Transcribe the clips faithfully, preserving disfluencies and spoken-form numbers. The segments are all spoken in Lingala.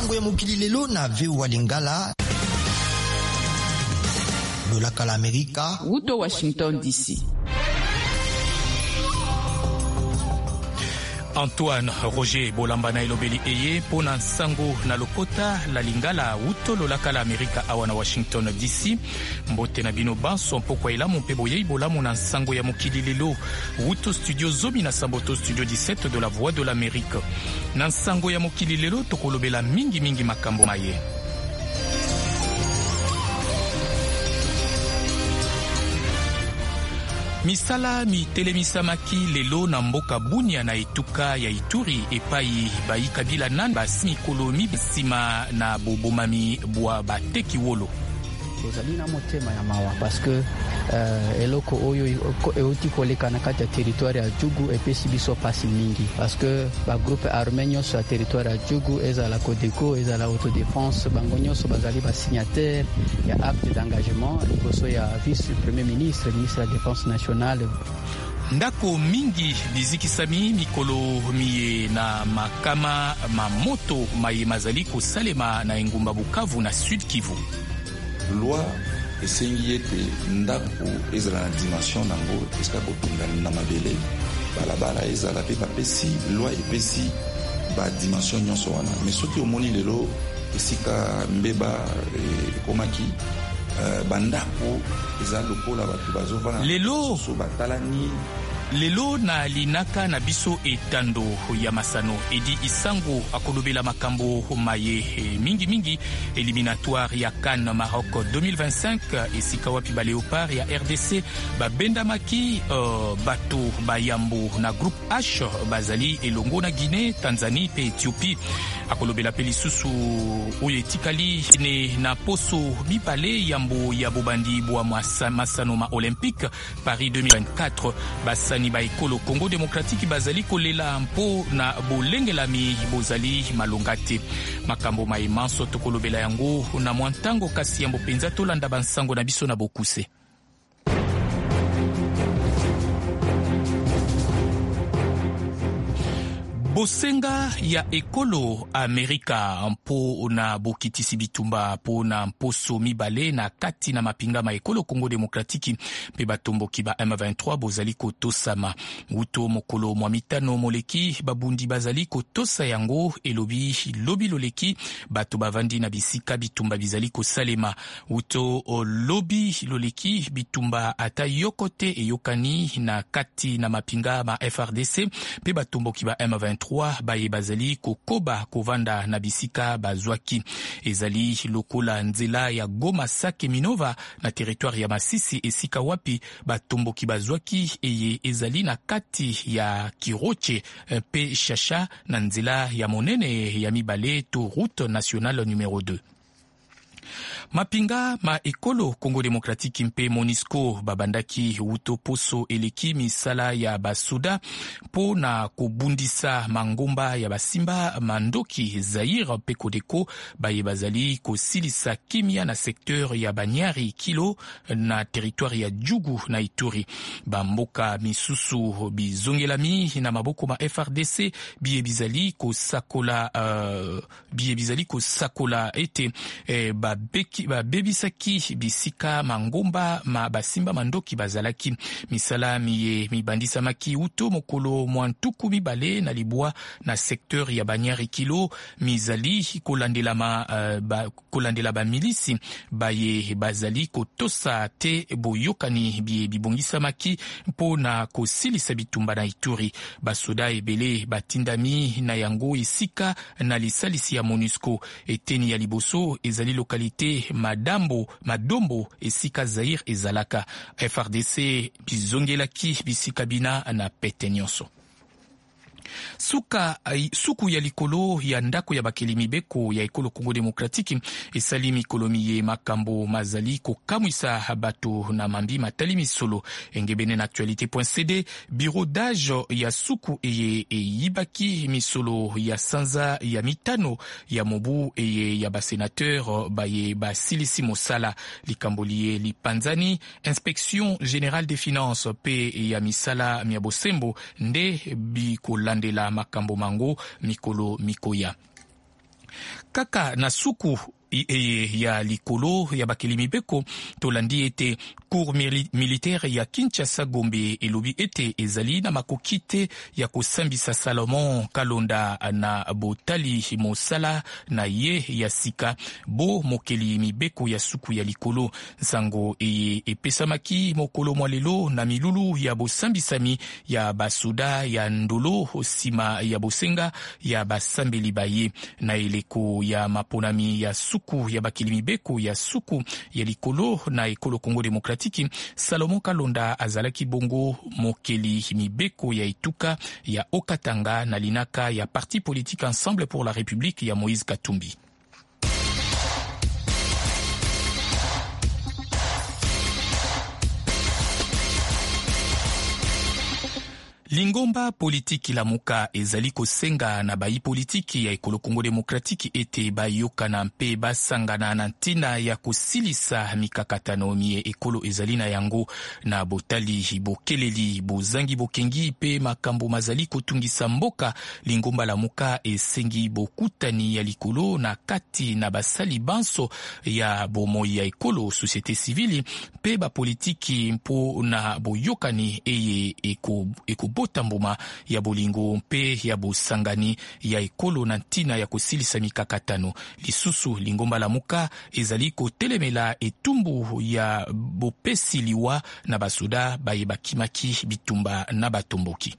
nsango ya mokili lelo na V O A Lingala. Lolaka la Amerika. Wuto Washington D C. Antoine Roger Bolambana Elobeli Eye pona nsango na lokota la Lingala wuto lolaka la Amerika awa na Washington D C. Mbote na bino banso mpokwa elamu mpe boyei bolamu na nsango ya mokili lelo wuto studio zomi na samboto studio dix-sept de la Voix de l'Amérique. Na nsango ya mokili lelo tokolobela mingi mingi makambo maye. Misala mi telemisamaki lelo na mboka Bunia na etuka ya Ituri epai bayi kabila nan basi kolomi bisima na bobomami bwa bateki wolo. Tozali na motema ya mawa parce que uh, eloko oyo euti koleka na kati ya territoire ya Djugu epesi biso pasi mingi parce que ba groupe armé nyonso ya territoire ya Djugu ezala Codeco ezala autodéfense bango nyonso bazali ba signataire ya acte d'engagement liboso ya vice premier ministre ministre de la défense nationale. Ndako mingi bizikisami mikolo miye na makama mamoto maye mazali kosalema na engumba Bukavu na Sud Kivu. Loi esengi ete ndako ezala na dimension nango eska kotunga na mabele balabala ezala pe bapesi loi epesi ba dimension nyonso wana mais soki omoni lelo esika mbeba ekomaki bandako eza lokola bato bazovana lelo so batalani lelo na linaka na biso etando ya masano edi isango akolobela makambo maye mingi mingi éliminatoire ya CAN Maroc deux mille vingt-cinq esika wapi ba Léopard ya R D C babendamaki uh, bato bayambo na groupe H bazali elongo na Guinée, Tanzanie pe Ethiopie. Akolobela pe lisusu oyo etikali ne na poso mibale yambo ya bobandi bwa masano ma olympique Paris deux mille vingt-quatre basa ni ba ekolo Congo démocratique bazali kolela mpo na bolengelami bozali malongate makambo maimanso tokolobela yango na mwantango kasi yambo penza tolanda bansango na biso na bokuse. Bosenga ya ekolo Amerika mpo na bokitisi bitumba mpo na mposo mibale na kati na mapinga ma ekolo Congo démocratique pe batomboki ba M vingt-trois bozali kotosama nguto mokolo mwa mitano moleki babundi bazali kotosa yango elobi lobi loleki bato bavandi na bisika bitumba bizali kosalema nguto lobi loleki bitumba ata yokote eyokani na kati na mapinga ma F R D C pe batomboki ba M vingt-trois baye bazali kokoba kovanda na bisika bazwaki ezali lokola nzela ya Goma Sake Minova na territoire ya Masisi esika wapi batomboki bazwaki eye ezali na kati ya Kiroche pe Shasha na nzela ya monene ya mibale to route nationale numéro deux. Mapinga ma ekolo Congo démocratique mpe Monisco babandaki wuto poso eleki misala ya basuda po na kobundisa mangomba ya basimba mandoki Zaire pe Codeco baye bazali kosilisa kimia na secteur ya Banyari Kilo na territoire ya Djugu na Ituri bamboka misusu bizongelami na maboko ma F R D C biye bizali kosakola uh, biye bizali kosakola ete eh, babeki babebisaki bisika mangomba ma basimba mandoki bazalaki misala miye mibandisa maki uto mokolo mwantuku mibale na libwa na secteur ya Banyari Kilo mizali kolandela ma uh, ba, kolandela ba milisi baye bazali kotosa te boyokani biye bibongisa maki mpo na kosilisa bitumba na Ituri basoda ebele batindami na yango esika na lisalisi ya Monusco eteni ya liboso ezali lokalite Madambo, Madombo esika Zaire ezalaka F R D C bizongelaki bisika bina na pete nyonso. Suka suku ya likolo ya ndako ya bakeli mibeko ya ekolo Congo démocratique esali mikolo miye makambo mazali ko kamwisa bato na mambi matali misolo engebene na actualité.cd bureau d'âge ya suku eye eyibaki misolo ya sanza ya mitano ya mobu eye ya basénateur baye basilisi mosala likambolie lipanzani inspection générale des finances pe ya misala mia bosembo nde bikolanda la makambo mango mikolo mikoya. Kaka na suku e ya likolo ya bakeli mibeko tolandi ete cour militaire ya Kinshasa Gombe elobi ete ezali na makoki te ya kosambisa Salomon Kalonda na botali mosala na ye ya sika bo mokeli mibeko ya suku ya likolo. Nsango eye epesamaki mokolo mwalelo na milulu ya bosambisami ya basoda ya ndolo sima ya bosenga ya basambeli baye na eleko ya maponami ya suku ya bakeli mibeko ya suku ya likolo na ekolo Kongo Demokratiki. Salomon Kalonda azalaki bongo mokeli mibeko ya etuka ya Okatanga na linaka ya Parti politique Ensemble pour la République ya Moïse Katumbi. Lingomba politiki lamuka ezali kosenga na bayi politiki ya ekolo Kongo Demokratiki ete bayokana mpe basangana na ntina ya kosilisa mikakatano mie ekolo ezali na yango na botali bokeleli bozangi bokengi pe makambo mazali kotungisa mboka. Lingomba lamuka esengi bokutani ya likolo na kati na basali banso ya bomoi ya ekolo société civile pe ba politiki mpo na boyokani eye eko, eko botamboma ya bolingo mpe ya bosangani ya ekolo na ntina ya kosilisa mikakatano. Lisusu Lingomba lamuka ezali kotelemela etumbu ya bopesi liwa na basoda baye bakimaki bitumba na batomboki.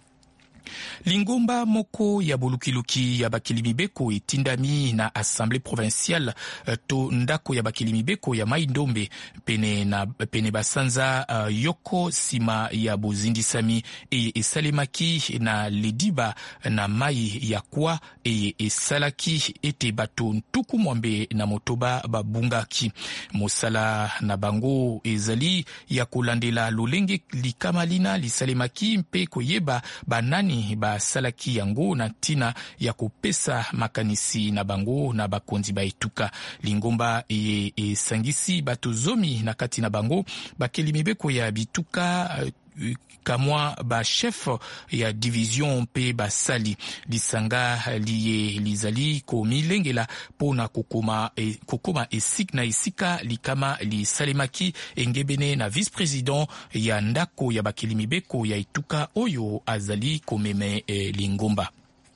Lingomba moko ya bolukiluki ya bakeli mibeko etindami na Assemblée provinciale to ndako ya bakeli mibeko ya Mai Ndombe pene na pene basanza uh, yoko sima ya bozindisami eye esalemaki na lediba na mai ya kwa eye esalaki ete bato ntuku mwambe na motoba babungaki. Mosala na bango ezali ya kolandela lolenge likamalina lisalemaki mpe koyeba banani ba salaki yango na tina ya kopesa makanisi na bango na bakonzi ba etuka. Lingomba e, e sangisi bato zomi na kati na bango bakeli mibeko ya bituka kamwa ba chef ya division mpe basali lisanga liye lizali ko milengela pona kokoma e, kokoma esik na esika likama lisalemaki engebene na vice-président ya ndako ya bakeli mibeko ya etuka oyo azali komeme e, Lingomba.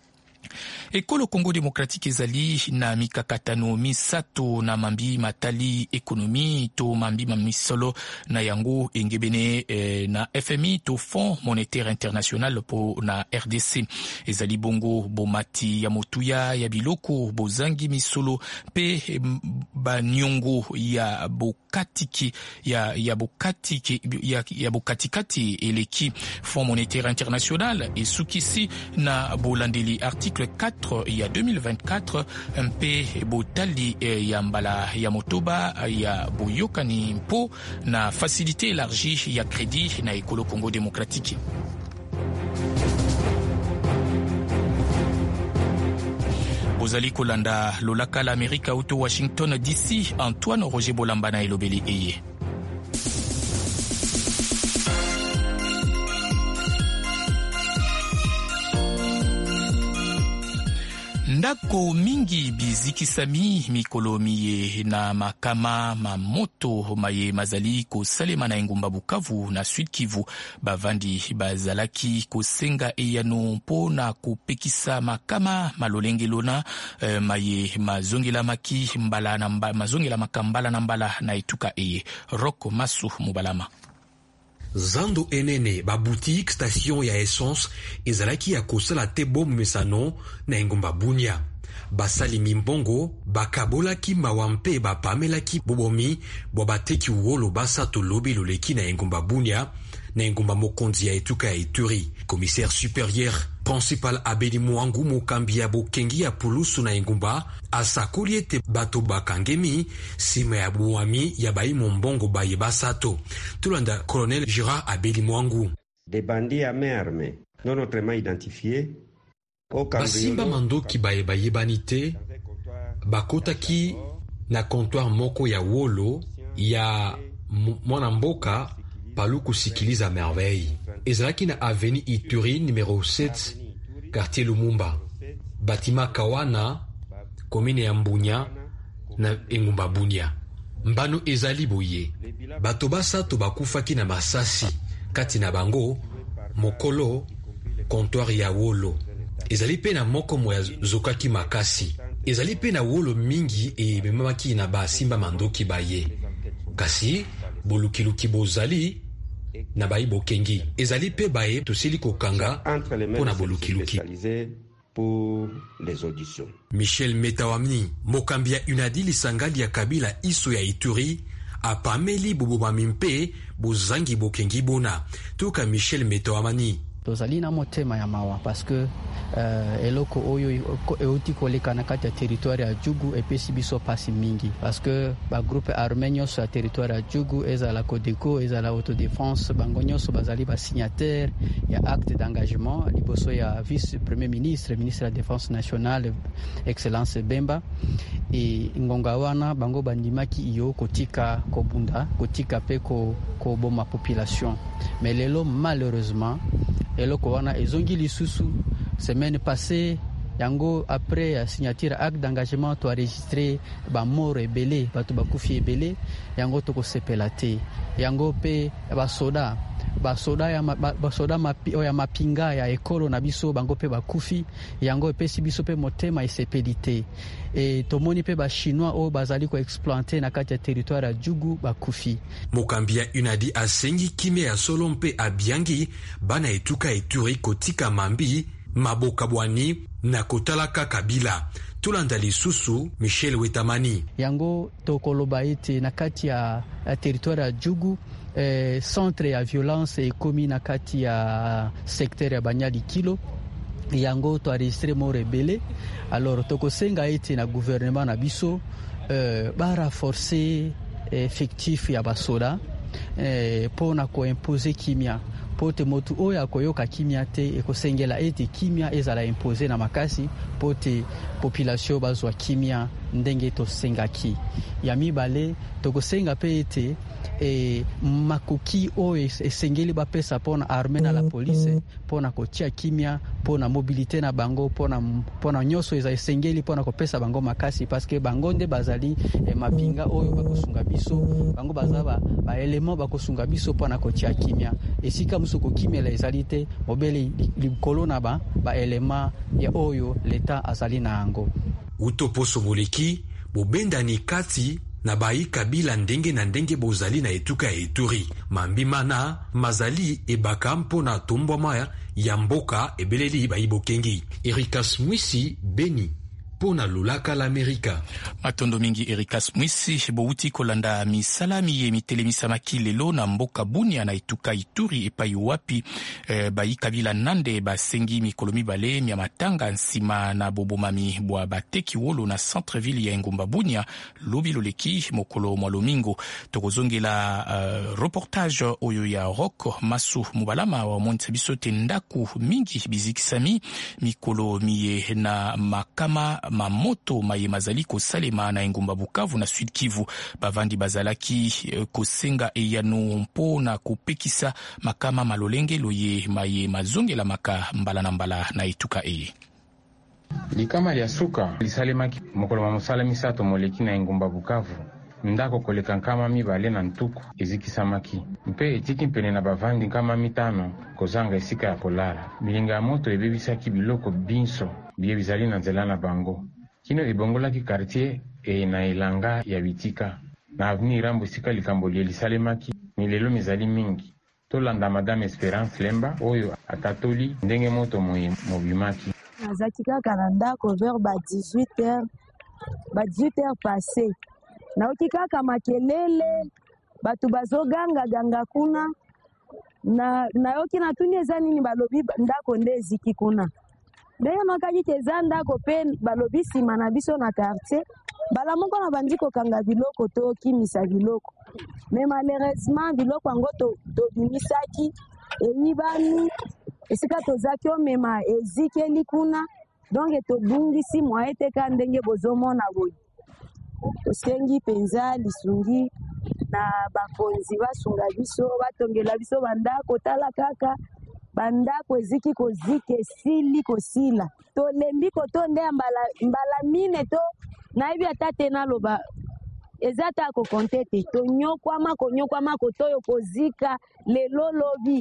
Ekolo Kongo Demokratiki ezali na mikakatano misato na mambi matali ekonomi to mambi mamisolo na yango engebene eh, na F M I to Fonds Monétaire International po na R D C. Ezali bongo bomati ya motuya ya biloko bozangi misolo pe banyongo ya bokatiki ya ya bokatiki ya, ya bokatikati eleki. Fonds Monétaire International esukisi na bolandeli article quatre ya deux mille vingt-quatre mpe botali ya mbala ya motoba ya boyokani mpo na facilité élargie ya crédit na ekolo Congo Démocratique. Bozali kolanda lolaka la Amerika auto Washington D C. Antoine Roger Bolamba na elobeli eye. Ndako mingi bizikisami mikolo miye na makama mamoto maye mazali ko salema na engumba Bukavu na Sud Kivu. Bavandi bazalaki kosenga eyano mpo na kopekisa makama malolengelona eh, maye mazongela maki mbala na mbala, mazongela makambala na mbala na etuka eye. Roko Masu Mubalama. Zando enene ba boutique station ya essence ezalaki ya kosala te bom mesano na engomba Bunia. Basali mimbongo bakabolaki mawampe bapamelaki bobomi bo bateki wolo basato lobi loleki na engomba Bunia na engomba mokonzi ya etuka ya Ituri. Commissaire supérieur principal Abedi Mwangu mokambi ya bokengi ya pulusu na engomba asakoli ete bato bakangemi sima ya buwami ya bayi mombongo baye basato. Tulanda colonel Gérard Abedi Mwangu. Des bandits à main armée non autrement identifiés basimba mandoki baye baye banite bakotaki na comptoir moko ya wolo ya mwana mboka paluku sikiliza merveille. Ezalaki na avenue Ituri numéro sept quartier Lumumba. Batima Kawana komine ya Mbunya na engumba Bunia. Mbano ezali boye. Bato basato bakufaki na masasi kati na bango mokolo comptoir ya Wolo. Ezali pe na moko moya zokaki makasi. Ezali pe na Wolo mingi e memamaki na basimba mandoki baye. Kasi bolukiluki bozali na bayi bokengi. Ezali pe baye tosili kokanga pona bolukiluki. Pour les auditions. Michel Metawamni, mokambi ya Unadi lisangali ya kabila iso ya Ituri, apameli bobomamimpe bozangi bokengi bona. Toka Michel Metawamni. Tozali na motema ya mawa parce que uh, eloko oyo euti koleka na kati ya territoire ya Jugu epesi biso pasi mingi parce que ba groupe armé nyonso ya territoire ya Jugu ezala Codeco ezala autodéfense bango nyonso bazali ba signataire ya acte d'engagement liboso ya vice premier ministre ministre de la défense nationale excellence Bemba et ngonga wana bango bandimaki iyo kotika kobunda kotika pe ko ko boma population mais lelo malheureusement eloko wana ezongi lisusu semaine passée yango après la signature acte d'engagement to enregistré ba mort ebele bato bakufi ebele yango to ko sepela te yango pe ba soda ba soda ya ba soda mapi o ya mapinga ya ekolo na biso bango pe bakufi yango epesi biso pe motema esepelite e tomoni pe ba chinois o bazali ko explanter na kati ya territoire ya Jugu bakufi. Mokambia Unadi asengi kime ya solompe abiangi bana etuka Ituri kotika mambi maboka bwani na kotalaka kabila. Tulanda lisusu Michel Wetamani. Yango tokoloba ete na kati ya territoire ya Jugu eh, centre ya violence e komi na kati ya secteur ya Banyali Kilo yango to enregistré mo rebelle. Alors tokosenga ete na gouvernement na biso eh, ba renforcer effectif ya basoda eh, pona ko imposer kimia pote motu oya koyoka kimia te ekosengela ete kimia ezala imposer na makasi pote population bazwa kimia ndenge to sengaki ya mibale tokosenga pe ete e makoki o esengeli ba pesa pona armée na la police pona kotia kimia pona mobilité na bango pona pona nyoso eza esengeli pona ko pesa bango makasi parce que bango nde bazali e mapinga oyo bakosunga biso bango bazaba ba élément bakosunga biso pona kotia kimia esika musuko kimia la ezalite mobele likolo na ba ba élément ya oyo l'état azali na ango utoposo moleki bobendani kati na bayi kabila ndenge na ndenge bozali na etuka ya Ituri mambimana mazali ebaka mpona tombwama ya mboka ebeleli bayi bokengi. Erikas Mwisi, Beni pona lulaka l'Amerika. Matondo mingi Erikas Mwisi bouti kolanda misalami ye mitelemisa makilelo na mboka Bunia na ituka Ituri epai wapi eh, bayi kabila nande basengi mikolo mibale mia matanga nsima na bobomami bwa bateki wolo na centre-ville ya Engumba Bunia lobi loleki mokolo mwalomingo. Tokozongela uh, reportage oyo ya Rock Masu Mubalama wa monte biso tendaku mingi bizikisami mikolo miye na makama mamoto maye mazali kosalema na Engumba Bukavu na Sud Kivu bavandi bazalaki kosenga eyano mpo na kopekisa makama malolenge loye maye mazongela maka mbala na mbala na etuka eye. Likama lya suka lisalemaki mokolo ma mosala misato moleki na Engumba Bukavu ndako koleka nkama mibale na ntuku ezikisamaki mpe etiki mpene na bavandi nkama mitano kozanga esika ya kolala. Bilinga ya moto ebebisaki biloko binso biye bizali na nzela na bango kino ebongolaki quartier e na elanga ya bitika na avenue Rambo esika likambo lie lisalemaki milelo mizali mingi. Tolanda Madame Esperance Lemba oyo atatoli ndenge moto moye mobimaki. Nazaki kaka na ndako vers ba dix-huit heures ba dix-huit heures passé naoki kaka makelele batu bazoganga ganga kuna na nayoki natuni eza nini balobi ndako nde eziki kuna ndeyo nakaji teza ndako pe balobi sima na biso na quartier bala moko na bandi kokanga biloko to kimisa biloko mais malheureusement biloko ngo to to bimisaki eyibani esika tozaki omema ezikeli kuna donc tobungisi mwaete ka ndenge bozomona boyi tosengi penza lisungi na bakonzi basunga biso batongela biso bandako tala kaka bandako eziki kozika esili kosila tolembi kotonde mbala mbala mine to nayebi ata te naloba eza ta kokonte te tonyokwama konyokwama kotoyo kozika lelo lobi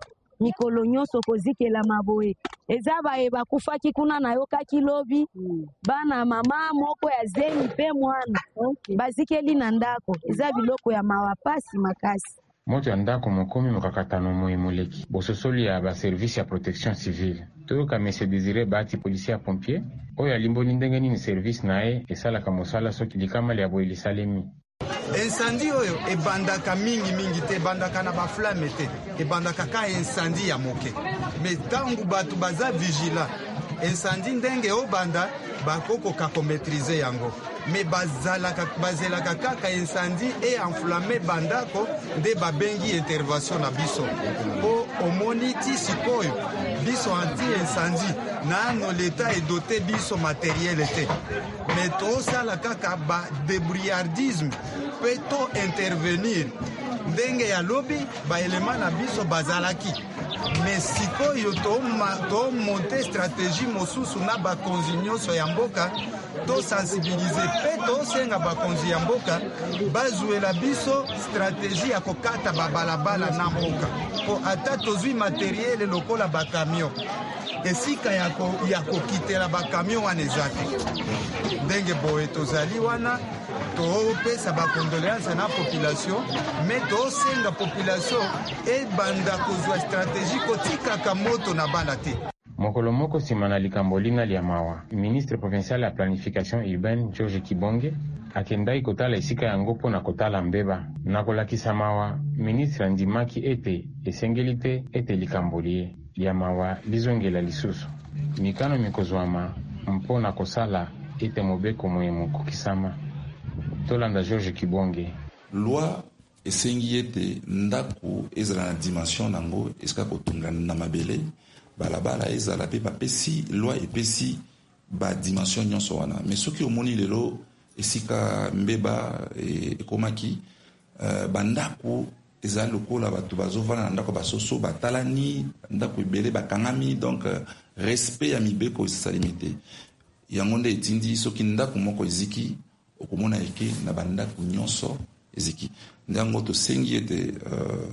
mikolo nyonso kozikela maboye eza baye bakufaki kuna nayokaki lobi bana mama moko ya zemi pe mwana bazikeli na ndako eza biloko ya mawapasi makasi moto ya ndako mokomi mokakatano moi moleki bososoli ya baservisi ya protection civile toyoka mese Désiré Bahati policier ya pompier oyo alimboli ndenge nini service na ye esalaka mosala soki likama lya boye lisalemi. Incendie oyo ebandaka mingi mingi te ebandaka na baflame te ebandaka ka incendie ya moke mais tangu batu baza vigila incendie ndenge obanda bakokoka komaîtriser yango mais bazalaka bazelaka kaka incendie et enflammé bandako nde babengi intervention na biso po omoni ti sikoyo biso anti incendie nano l'État est doté biso matériel te mais tosala kaka ba débrouillardisme peut to intervenir ndenge ya lobi ba élément na biso bazalaki mais sikoyo to to monter stratégie mosusu na bakonzi nyonso ya mboka to sensibiliser pe to senga bakonzi ya mboka bazuela biso stratégie ya kokata babalabala na mboka po ata tozwi matériel lokola bakamion esika ya kokitela bakamion wana eza te ndenge boye tozali wana topesa bakondoléance na population mais tosenga population ebanda kozwa stratégie kotikaka moto na bana te. Mokolo moko nsima na likambo lina lya mawa ministre provincial ya planification urbaine Georges Kibonge akendaki kotala esika yango mpo na kotala mbeba na kolakisa mawa ministre andimaki ete esengeli te ete likambo lie lya mawa lizongela lisusu mikano mikozwama mpo na kosala ete mobeko moye mokokisama. Tolanda Georges Kibonge. Loi esengi ete ndako ezala na dimension nango esika kotunga na mabele balabala ezala pe bapesi loi epesi ba dimension nyonso wana mais soki omoni lelo esika mbeba ekomaki uh, bandako ezala lokola bato bazovana na ndako basoso batalani ndako ebele bakangami donc uh, respect ya mibeko esalemi te yango nde etindi soki ndako moko eziki okomona eke na bandako nyonso eziki ndango tosengi ete uh,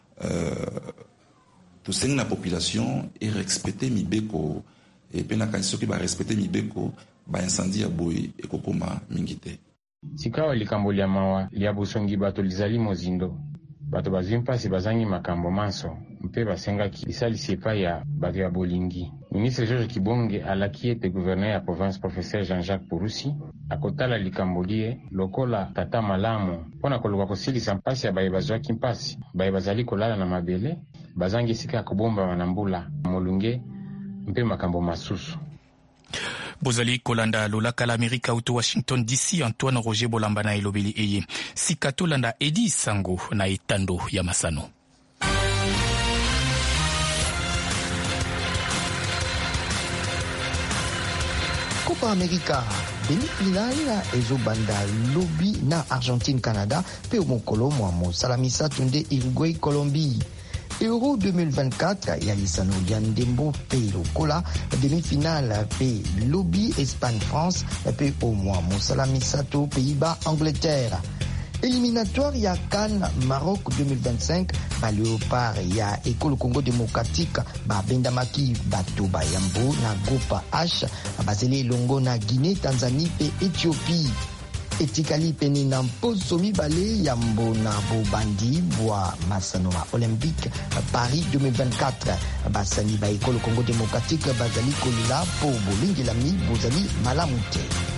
uh, tosengi na population e respecter mibeko e pena kasi soki ba respecter mibeko ba incendie ya boye ekokoma mingi te. Sikawa likambo lya mawa lya busongi bato lizali mozindo bato bazwi mpasi bazangi makambo manso mpe basengaki lisalisi epai ya bato ya bolingi. Ministre Georges Kibonge alaki ete gouverneur ya province professeur Jean-Jacques Purusi akotala likambo lie lokola tata malamu mpona koluka kosilisa mpasi ya baye bazwaki mpasi baye bazali kolala na mabele bazangi esika ya kobomba na mbula molunge mpe makambo masusu. Bozali kolanda lolaka la Amerika uto Washington D C. Antoine Roger Bolamba na elobeli eye sika tolanda Edi Sango na etando ya masano. Copa America demi-finale ezobanda lobi na Argentine Canada pe mokolo mwa mosala misato nde Uruguay Colombie. Euro deux mille vingt-quatre ya lisano ya ndembo pe lokola demi-finale pe lobi Espagne France pe au mwa mosala misato Pays-Bas Angleterre. Éliminatoire ya CAN Maroc deux mille vingt-cinq ba Léopard ya École Congo Démocratique ba bendamaki bato ba yambo na groupe H bazeli longo na Guinée, Tanzanie pe Éthiopie. Etikali peni na mposo mibale yambo na bobandi bwa masano ma Olympique Paris deux mille vingt-quatre basani ba École Congo Démocratique bazali kolila po bolingela mi bozali malamu te.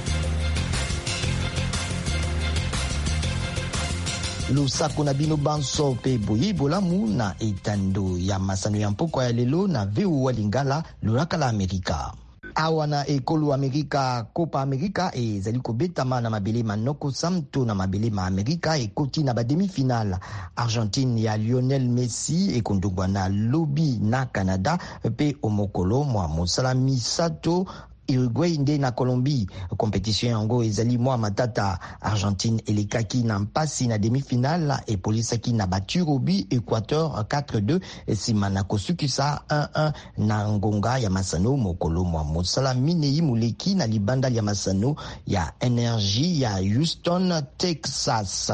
Lusako na bino banso pe boyi bolamu na etando ya masano ya mpoko ya lelo na V O A Lingala lolaka la Amerika. Awa na ekolo Amerika Copa America ezali kobetama na mabele manoko samto na mabele ma Amerika ekoti na ba demi-finale. Argentine ya Lionel Messi ekondogwa na lobi na Canada pe omokolo mwa mosala misato Uruguay nde na Colombie. Compétition yango ezali mwa matata. Argentine elekaki na mpasi na demi-finale epolisaki na baturobi Equateur quatre deux sima na kosukisa un un na ngonga ya masano mokolo mwa mosala minei muleki na libanda ya masano ya Energy ya Houston, Texas.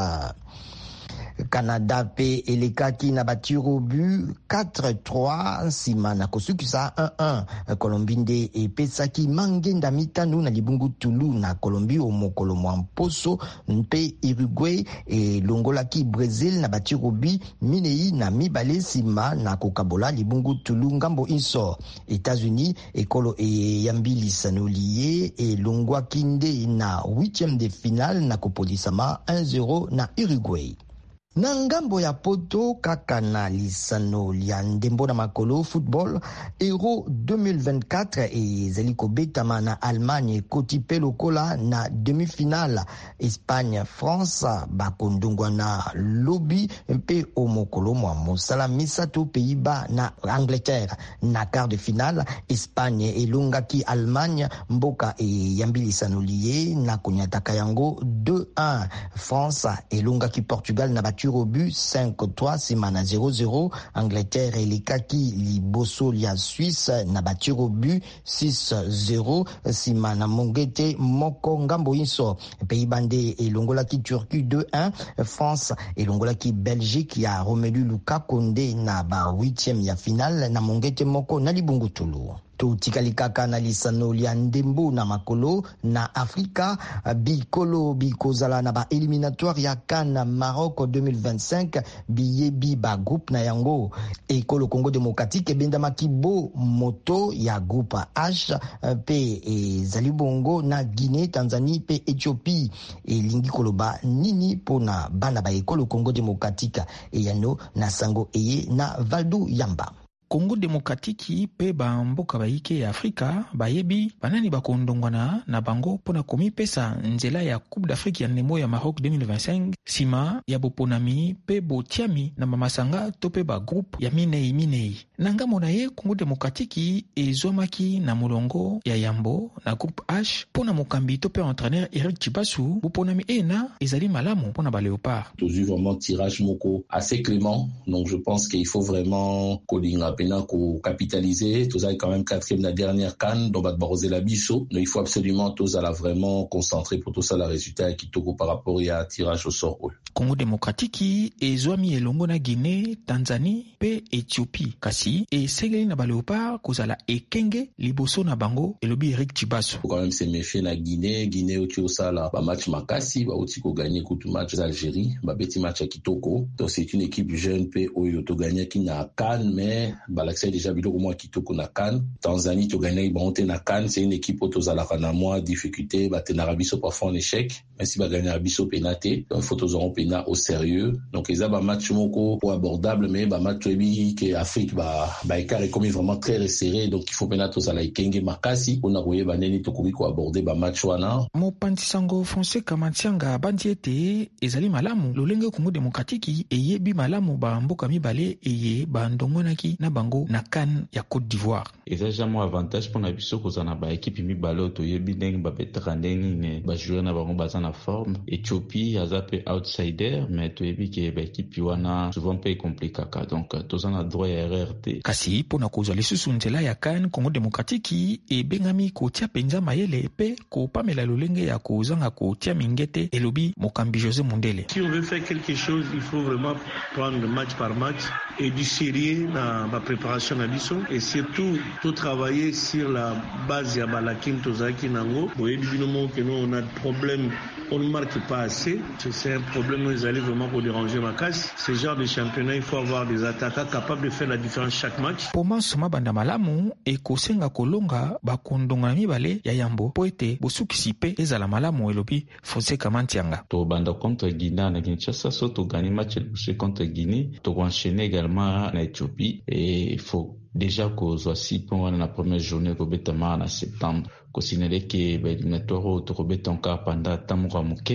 Canada pe elekaki na batiro but quatre trois nsima na kosukisa un un. Colombie nde epesaki mangenda mitano na libungu tulu na Colombie o mokolo mwa mposo mpe Uruguay elongolaki Brazil na batiro but minei na mibale nsima na kokabola libungu tulu ngambo inso. États-Unis ekolo eyambilisano liye elongwaki nde na huitième de finale na kopolisama un zéro na Uruguay. Na ngambo ya poto kaka na lisano lia ndembo na makolo football Euro deux mille vingt-quatre ezali kobetama na Allemagne koti pe lokola na demi-finale. Espagne France bakondongwa na lobi mpe o mokolo mwa mosala misato Pays-Bas na Angleterre. Na quart de finale Espagne elongaki Allemagne mboka eyambilisano liye na konyataka yango deux un. France elongaki Portugal na au but cinq trois sima na zéro zéro. Angleterre elekaki liboso lia Suisse na batiro but six zéro sima na mongete moko ngambo inso. Pays-Bas nde elongolaki Turquie deux un. France elongolaki Belgique ya Romelu Lukaku nde na ba huitième ya finale na mongete moko na libungu tulu. Totikali kaka na lisano lia ndembo na makolo na Afrika bikolo bikozala na ba éliminatoire ya CAN Maroc deux mille vingt-cinq biyebi ba groupe na yango. Ekolo Congo démocratique ebendamaki bo moto ya groupe H pe ezali bongo na Guinée, Tanzanie pe Éthiopie. Elingi koloba nini pona bana ba ekolo Congo démocratique eyano na sango eye na Valdo Yamba. Congo démocratique pe ba mboka baike ya Afrika bayebi banani bakondongwana na bango pona komi pesa nzela ya Coupe d'Afrique ya ndembo ya Maroc deux mille vingt-cinq sima ya boponami pe botiami na mamasanga to pe ba groupe ya minei minei. Nanga monaye Congo démocratique ezomaki na molongo ya Yambo na groupe H pona mokambi to pe entraîneur Eric Chibasu boponami ena ezali malamu pona ba Léopard. Toujours vraiment tirage moko assez clément, donc je pense qu'il faut vraiment kolinga maintenant qu'on capitaliser. Tous avez quand même quatrième la dernière canne dont va barroser la biso. Donc il faut absolument tous à la vraiment concentrer pour tout ça la résultat qui toko par rapport à tirage au sort. Congo démocratique et Zouami elongo na Guinée, Tanzanie pe Éthiopie. Kasi et Segeli na ba Léopard kozala ekenge liboso na bango elobi Eric Chibasu. Faut quand même se méfier na Guinée, Guinée oti osala ba match makasi ba oti ko gagner coup match Algérie, ba petit match à Kitoko. Donc c'est une équipe jeune pe oyo to gagner qui na CAN mais Balaxia déjà biloko moi Kitoko na CAN. Tanzanie to gagner ba na CAN, c'est une équipe auto zala kana moi difficulté ba tenara biso parfois en échec. Mais si ba gagner biso pénaté, donc faut tous auront pénat au sérieux. Donc ils a ba match moko pour abordable mais ba match bi que Afrique ba ba écart est comme vraiment très resserré, donc il faut pénat tous à la ikenge makasi on a voyé ba neni to ko aborder ba match wana. Mo pantisango français kamantianga bandiete ezali malamu lolenge Congo démocratique eyebi malamu ba mboka mibale eye ba ndongonaki na bango na CAN ya Côte d'Ivoire. Eza jamais avantage pour na biso kozana ba équipe mibale to yebi ndenge ba petra ndenge ne ba jouer na bango baza na forme. Éthiopie azape outsider mais to yebi ke ba équipe wana souvent pe compliqué donc tozana droit ya R R T. Kasi pona kozwa lisusu nzela ya CAN Congo démocratique e bengami kotia penza mayele pe ko pamela lolenge ya kozanga kotia mingete elobi mokambi José Mondele. Si on veut faire quelque chose, il faut vraiment prendre match par match et du sérieux dans la préparation de l'isson et surtout tout travailler sur la base de la Tozaki Nango. Vous voyez évidemment que nous on a des problèmes, on ne marque pas assez. C'est un problème où ils allaient vraiment pour déranger ma casse. Ce genre de championnat, il faut avoir des attaquants capables de faire la différence chaque match. Pour moi, soma banda malamu e kosenga kolonga bakondonga mibale ya Yambo po ete bosukisi pe ezala malamu elobi Fosé Kamantianga. To banda contre Guinée na Kinshasa so to gagner match contre Guinée, to enchaîner également na Éthiopie et il faut déjà kozwa si pour la première journée ko betama na septembre ko sinele ke ba éliminatoire to ko betonka pendant tamuka muke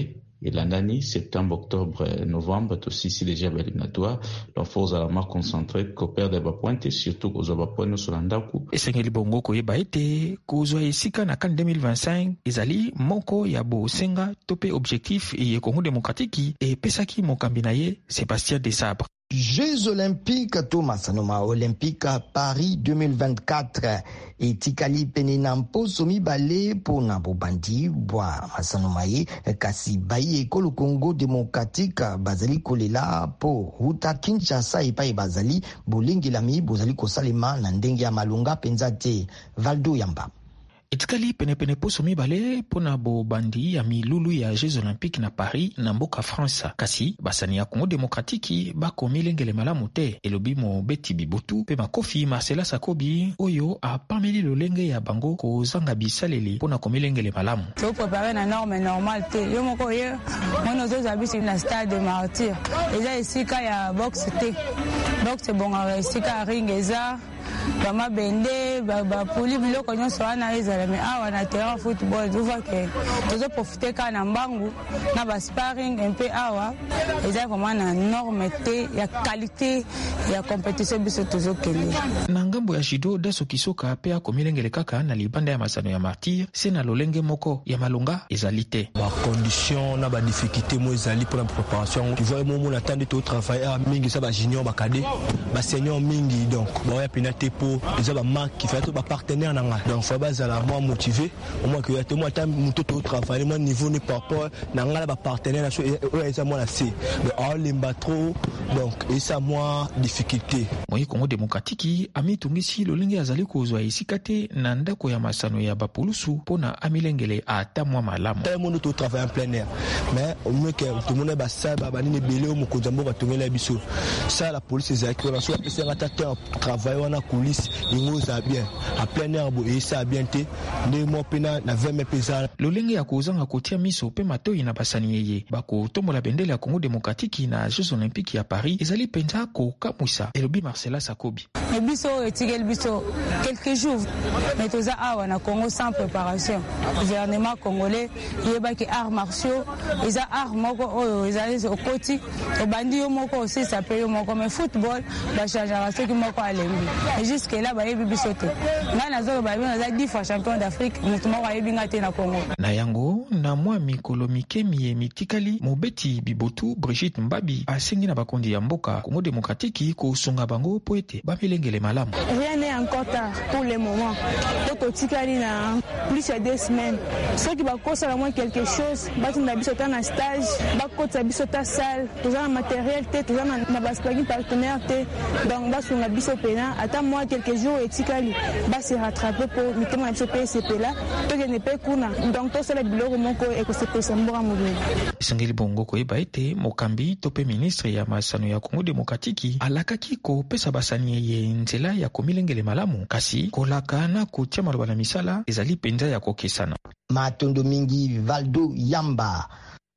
elandani septembre octobre novembre tosisi déjà baéliminatoire donc faut ozala concentré koperde bapointe surtout kozwa bapointe nyonso na ndako. Esengeli bongo koyeba ete kozwa esika na CAN deux mille vingt-cinq ezali moko ya bosenga to pe objectif ye Congo démocratique epesaki mokambi na ye Sébastien Desabre. Jeux olympiques to masanoma olympique à Paris deux mille vingt-quatre etikali pene na mposo mibale pona bobandi bwa masanoma ye kasi bayi ekolo Congo démocratique bazali kolela po huta Kinshasa epai bazali bolengelami bozali kosalema na ndenge ya malunga penza te. Valdo Yamba. Etikali penepene poso mibale pona bo bandi ya milulu ya Jeux Olympiques na Paris na mboka France. Kasi basani ya Congo démocratique bakomi lengele malamu te elobi mo beti bibutu pe makofi Marcela Sakobi oyo a pameli lolenge ya bango ko zanga bisaleli pona komi lengele malamu. To préparer na norme normale te yo moko ye mono zo zabisi na stade de Martyr eza esika ya boxe te boxe bonga esika ring eza bama bende ba poli biloko nyonso wana ezala me awa na terrain football tuva ke tozo profiter ka na mbangu na ba sparring un peu awa eza vraiment na norme te ya qualité ya compétition biso tozo kende na ngambo ya judo daso kisoka pe akomilengele kaka na libanda ya masano ya Martyr se na lolenge moko ya malunga ezali te ba condition na ba difficulté mo ezali pour la préparation tu vois mo na tande to travailler mingi sa ba junior ba cadet ba senior mingi donc ba ya penalty pour les ba marque qui fait tout ba partenaire nanga donc faut bazala moi motivé au moins que ya te moi ta muto to travailler moi niveau ne pas rapport nanga ba partenaire na so ouais ça moi la c'est mais all limba trop donc et ça moi difficulté moi Congo démocratique ami tungisi lolenge azali kozwa isikate na ndako ya masano ya bapulusu pona amilengele ata mwa malamu tout le monde to travailler en plein air mais au moins que tout le monde ba ça ba ni belé au mokonzambo ba tongela biso ça la police ezaki on a soit c'est un travail on a coulisse ingo za bien a plein air bo et ça bien te ne mo pena na vingt mètres pesant lolenge ya kozanga kotia miso pe matoi na basani yeye bako tombola bendele ya Congo démocratique na Jeux olympiques ya Paris ezali penza ko kamwisa elobi Marcela Sakobi biso etigel biso quelques jours mais toza awa na Congo sans préparation gouvernement congolais yeba ki arts martiaux eza art moko oyo ezali okoti obandi yo moko aussi ça peut yo moko mais football ba changera ce qui moko alembi et jusque là ba yebi biso te nga na zo ba bien za dix fois champion d'Afrique mutu moko yebi ngate na Congo na yango na mwa mikolo mikemi mitikali mobeti bibotu Brigitte Mbabi asengi na bakondi ya mboka Congo démocratique ko sunga bango poete ba milengele malamu. Rien n'est encore tard pour le moment. Toto tikali na plus de deux semaines. Ceux qui va causer à moins quelque chose, bati na biso ta na stage, ba kota biso ta salle, tout ça matériel te, tout ça na ba spaghetti partenaire te. Donc ba sunga biso pena, attends moi quelques jours et tikali ba se rattraper pour mitema biso P C P là, to je ne peux kuna. Donc to sala biloko moko e ko se pesa mbora mobile. Sengeli bongo ko eba ete mokambi to pe ministre ya masano ya Congo démocratique alakaki ko pesa basani ye nzela ya komilengele malamu kasi kolaka na kotia maloba na misala ezali penza ya kokesana. Matondo mingi Valdo Yamba.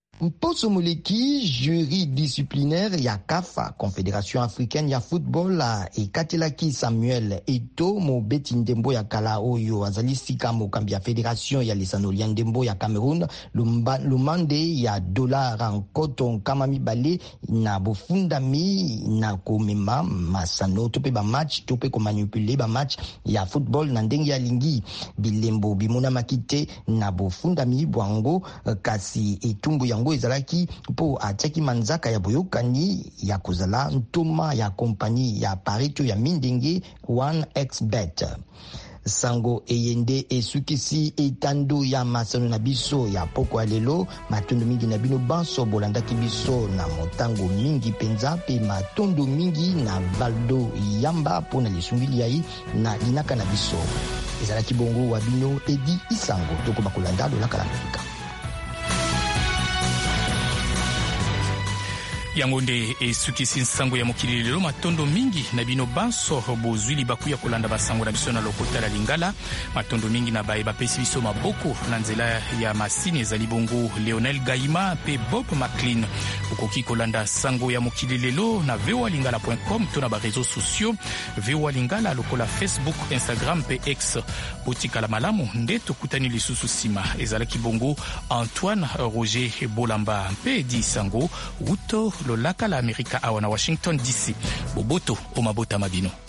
Mposo moleki jury disciplinaire ya C A F, Confédération africaine ya football ekatelaki Samuel Eto mo beti ndembo ya kala oyo azali sika mokambi ya fédération ya lisano lia ndembo ya Cameroun lumba, lumande ya dollar nkoto nkama mibale na bofundami na komema masano tope ba match tope ko manipuler ba match ya football na ndenge ya lingi bilembo bimona makite na bofundami bwango kasi etumbu yango ezalaki po atiaki manzaka ya boyokani ya kozala ntoma ya kompani ya parito ya mindenge one x bet. Sango eyende esukisi etando ya masano na biso ya poko alelo matondo mingi na bino banso bolandaki biso na motango mingi penza pe matondo mingi na Valdo Yamba pona lisungili yai na linaka na biso ezalaki bongo wa bino Edi Isango toko bakolanda do la Amerika. yangonde esukisi nsango ya mokili lelo matondo mingi na bino banso bozwili bakuya kolanda basango na biso na lokota la Lingala matondo mingi na baye bapesi biso maboko na nzela ya masini ezali bongo Leonel Gaima pe Bob McLean ukoki kolanda sango ya mokili lelo na v o a lingala point com to na ba réseaux sociaux v o a Lingala lokola Facebook, Instagram pe X botika la malamu nde tokutani lisusu sima ezalaki bongo Antoine Roger Bolamba pe di sango uto lolaka la Amerika awa na Washington D C boboto o mabota mabino.